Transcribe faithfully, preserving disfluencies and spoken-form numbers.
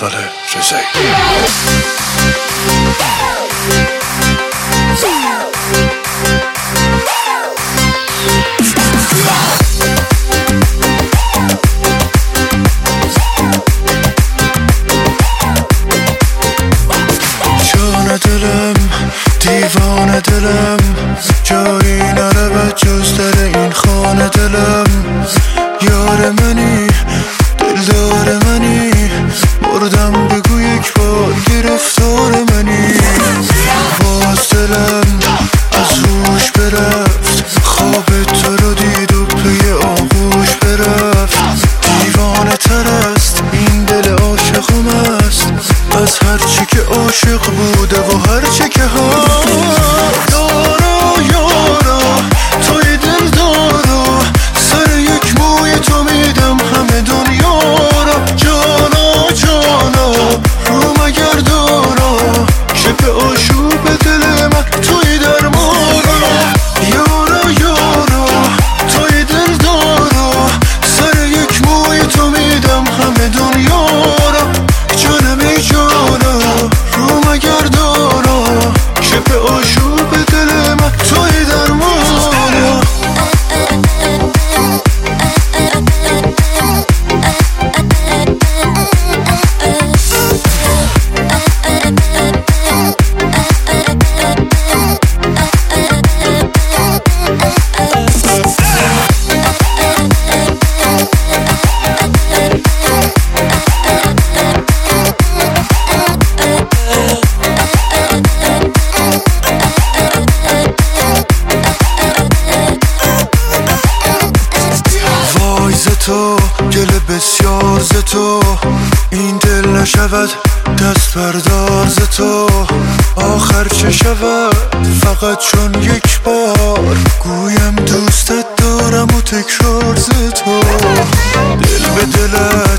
سال رضایی. جان دلم دیوان دلم جایی نره جز در این خانه دلم. یار منی دلدار منی مردم بگو یک بار گرفتار منی. باز دلم از روش برفت خواب تو رو دید و پی آغوش برفت. دیوانه تر است این دل عاشقم است از هرچی که عاشق بوده و هرچی که ها. یارا یارا توی دل دارا سر یک موی تو میدم همه دنیا را. جانا جانا رو مگر دارا شب آشوب دل من توی درمانا. یارا یارا توی دل دارا سر یک موی تو میدم همه دنیا را. جانم ای جانا رو مگر دارا شب آشوب دل من توی درمانا. تو گل بسیار ز تو این دل نشود دست بردار ز تو. آخر چه شود فقط چون یک بار گویم دوستت دارم و تکرار ز تو. دل به دلت